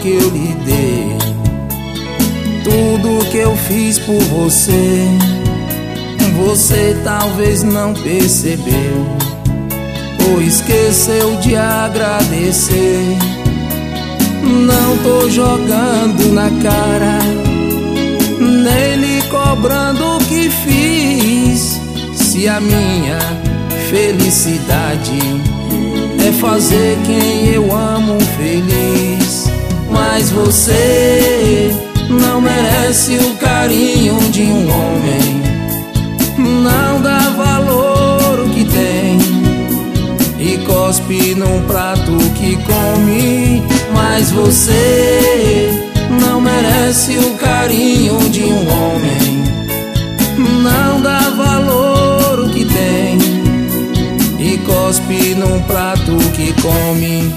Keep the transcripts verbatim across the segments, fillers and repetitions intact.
que eu lhe dei, tudo que eu fiz por você, você talvez não percebeu ou esqueceu de agradecer. Não tô jogando na cara, nem lhe cobrando o que fiz. Se a minha felicidade é fazer quem eu amo feliz, mas você não merece o carinho de um homem, não dá valor o que tem e cospe num prato que come. Mas você não merece o carinho de um homem, não dá valor o que tem e cospe num prato que come.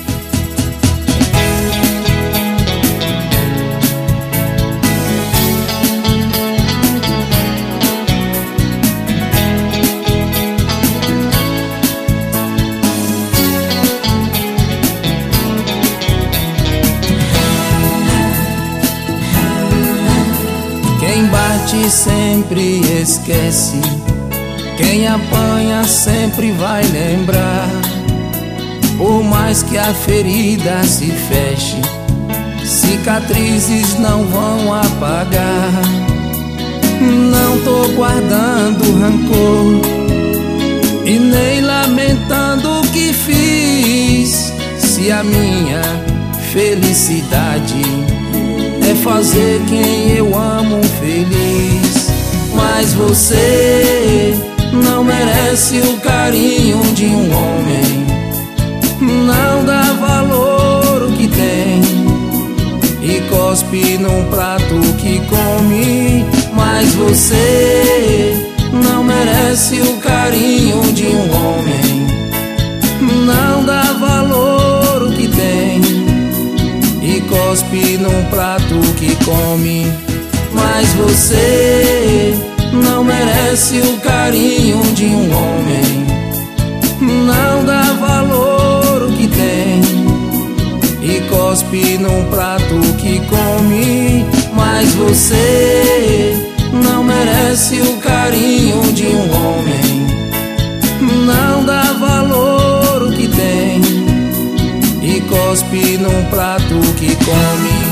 Quem bate sempre esquece, quem apanha sempre vai lembrar. Por mais que a ferida se feche, cicatrizes não vão apagar. Não tô guardando rancor e nem lamentando o que fiz. Se a minha felicidade é fazer quem eu amo feliz, mas você não merece o carinho de um homem, não dá valor o que tem e cospe num prato que come. Mas você não merece o carinho de um homem, não dá valor o que tem e cospe num prato que come. Mas você não merece o carinho de um homem, não dá valor o que tem e cospe num prato que come. Mas você não merece o carinho de um homem, não dá valor o que tem e cospe num prato que come.